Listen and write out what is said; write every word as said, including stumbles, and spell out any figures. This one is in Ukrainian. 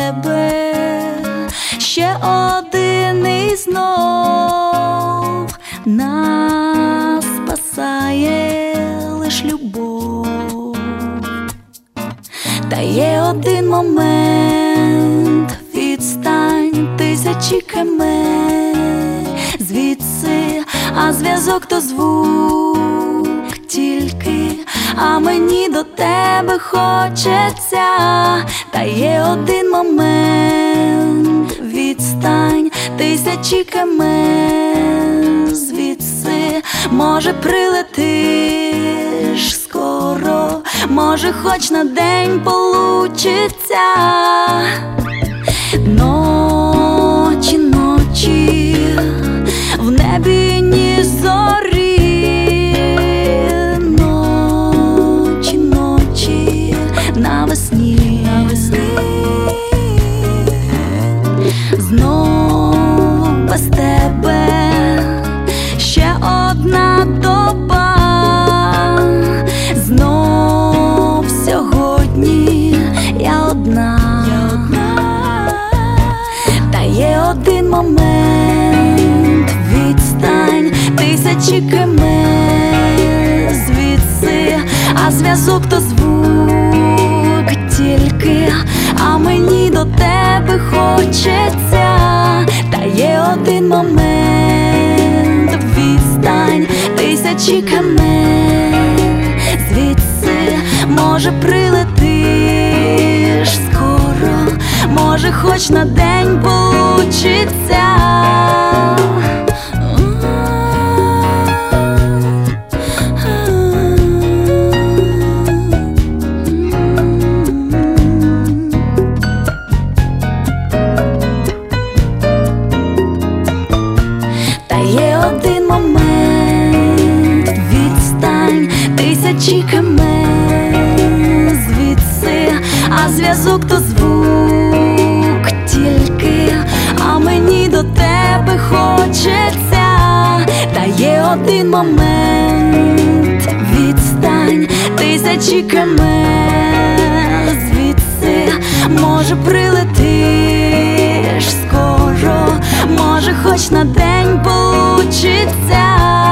тебе ще один і знов нас спасає лиш любов. Та є один момент, відстань тисячі кемей звідси, а зв'язок то звук тільки, а мені до тебе хочеться. Та є один момент, відстань тисячі кемей звідси, може прилетиш скоро, може хоч на день получиться. Ночі, ночі, в небі ні зорі, ночі, ночі, навесні, навесні, знов без тебе ще одна доба, знов сьогодні я одна, я одна. Та є один момент, відстань тисячі кемей звідси, а зв'язок то звук тільки, а мені до тебе хочеться. Та є один момент, відстань тисячі кемей звідси, може прилетиш скоро, може хоч на день получиться. Є один момент, відстань тисячі кемей звідси, а зв'язок то звук тільки, а мені до тебе хочеться. Та є один момент, відстань тисячі кемей звідси, може прилетиш скоро, може хоч на день получиться.